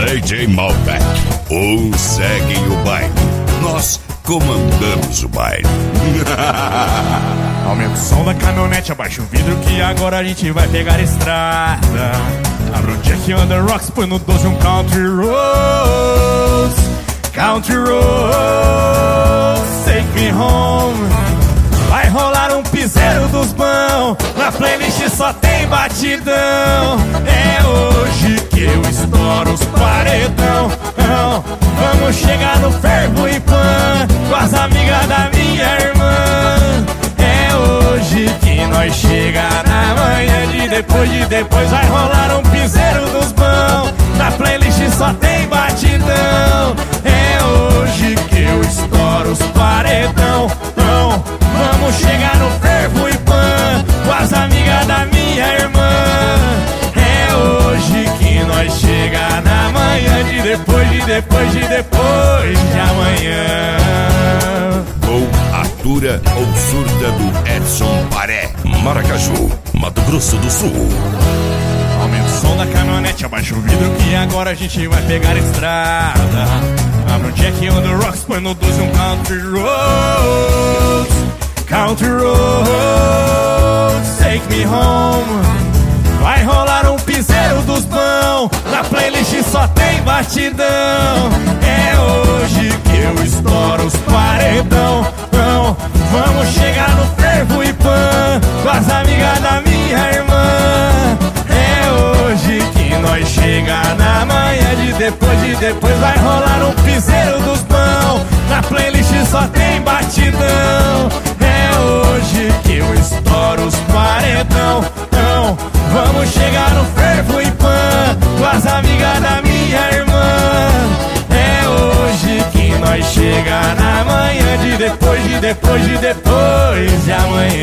DJ Malbec, segue o baile. Nós comandamos o baile. Aumenta o som da caminhonete, abaixa o vidro que agora a gente vai pegar a estrada. Abre um Jack on the Rocks, põe no 12 um Country Roads. Country Roads, take me home. Vai rolar um piseiro dos bão, na playlist só tem batidão. É hoje que eu estouro os paredão. Vamos chegar no fervo e pan, com as amigas da minha irmã. É hoje que nós chega na manhã de depois vai rolar um piseiro dos bão, na playlist só tem batidão. É hoje que eu estouro os paredão. Vamos chegar no fervo e pan, com as amigas da minha irmã. É hoje que nós chega na manhã de depois de amanhã. Com atura ou surda do Edson Paré, Maracaju, Mato Grosso do Sul. Aumenta o som da caminhonete, abaixa o vidro que agora a gente vai pegar a estrada. Abre um Jack on the Rocks, põe no 12 um Country Roads. Country Roads, take me home. Vai rolar um piseiro dos bão, na playlist só tem batidão. É hoje que eu estouro os paredão. Vamos chegar no fervo e pan, com as amigas da minha irmã. É hoje que nós chega na manhã de depois vai rolar um piseiro dos bão, na playlist só tem batidão. É hoje que eu estouro os paredão. Vamos chegar no fervo e pan, com as amigas da minha irmã. É hoje que nós chega na manhã de depois de amanhã.